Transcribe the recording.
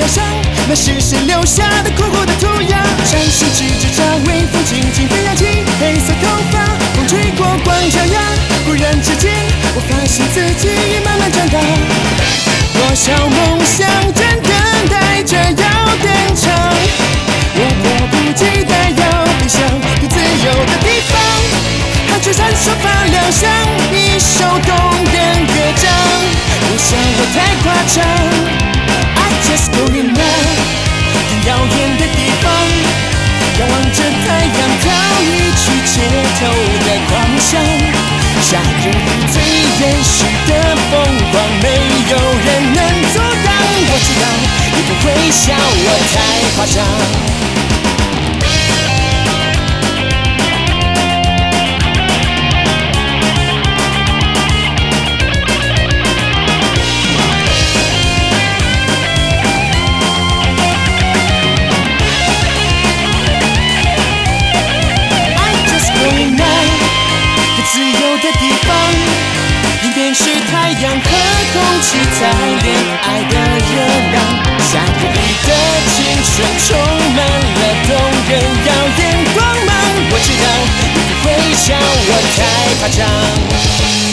上，那是谁留下的苦苦的涂鸦？山石直直朝微风轻轻飞扬起，黑色头发风吹过光脚丫，忽然之间，我发现自己已慢慢长大。多少梦想正等待着要登场，我迫不及待要飞向更自由的地方。看着闪烁发亮，像一首动人乐章。不想我太夸张 ，I just going now， 更遥远的地方，仰望着太阳，逃离去街头的狂想。夏日里最原始的疯狂，没有人能阻挡。我知道你不会笑我太夸张。是太阳和空气在恋爱的热浪，夏日里的青春充满了动人耀眼光芒。我知道你不会笑我太夸张。